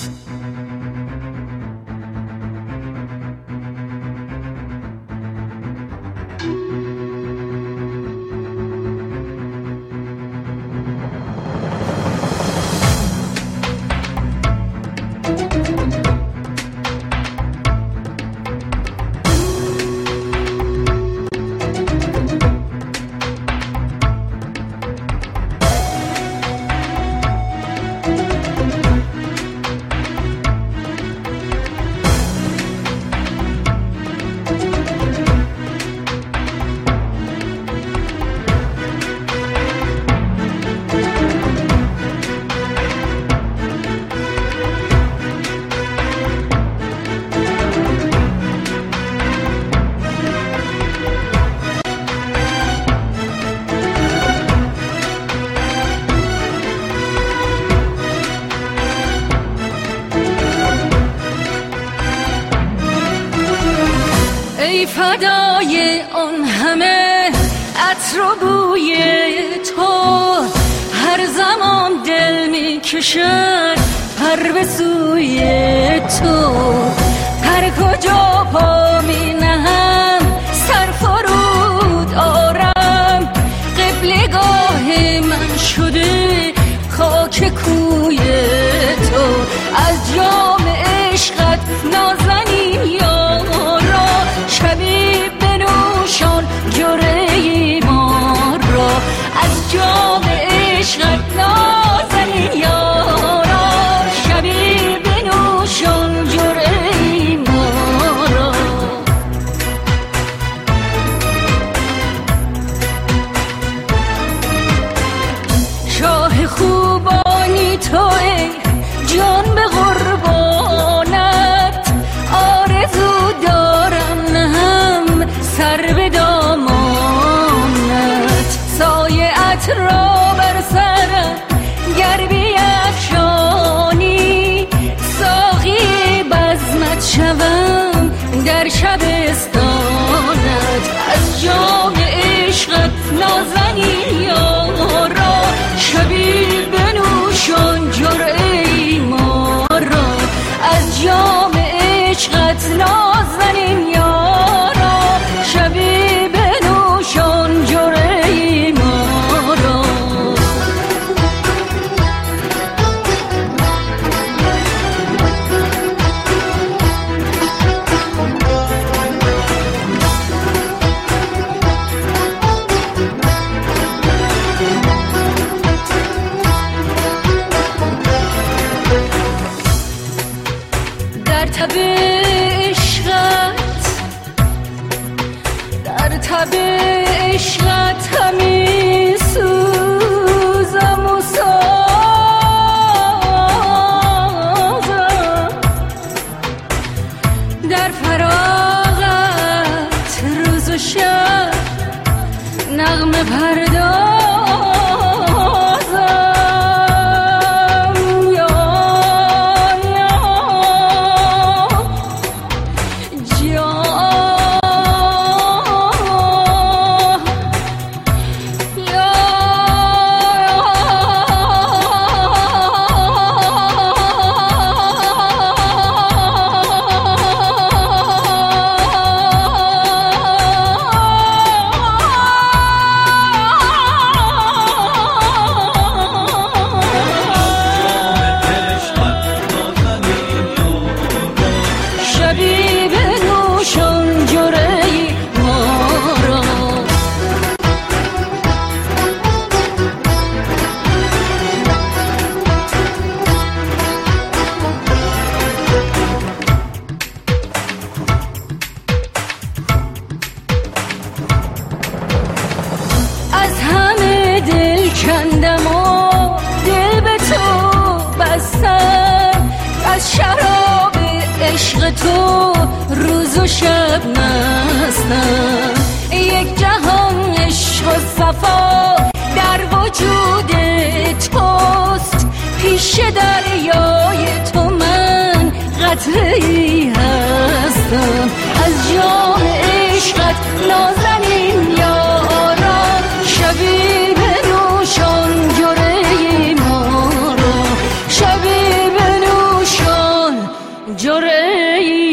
ای فدای آن همه عطر و بوی تو، هر زمان دل می کشد پر به سوی تو. هر کجا پا می نهم سر فرود آرم، قبلگاه من شده خاک کوی تو. از جام عشقت نازنین یارا، شبی بنوشان جرعه ما را. از جام عشقت نازنین یارا، شبی بنوشان جرعه ما را. شاه خوبانی توی جان به قربانت، آرزو دارم نهم سر به دامانت. سایه‌ات را بر سرم گر بیفشانی، ساقی بزمت شوم در شبستانت. از جام عشقت نازنین یارا، شبی بنوشان جرعه ما را. از جام عشقت نازنین یارا، شبی بنوشان جرعه ما را. در تب عشقت همی سوزم و سازم، در فراغت روز و شب نغمه پردازم. کندم و دل به تو بستم، از شراب عشق تو روز و شب مستم. یک جهان عشق و صفا در وجود توست، پیش دریای تو من قطره‌ای هستم. از جام عشقت نازنین یارا، شبی بنوشان جرعه ما را. شبی بنوشان ای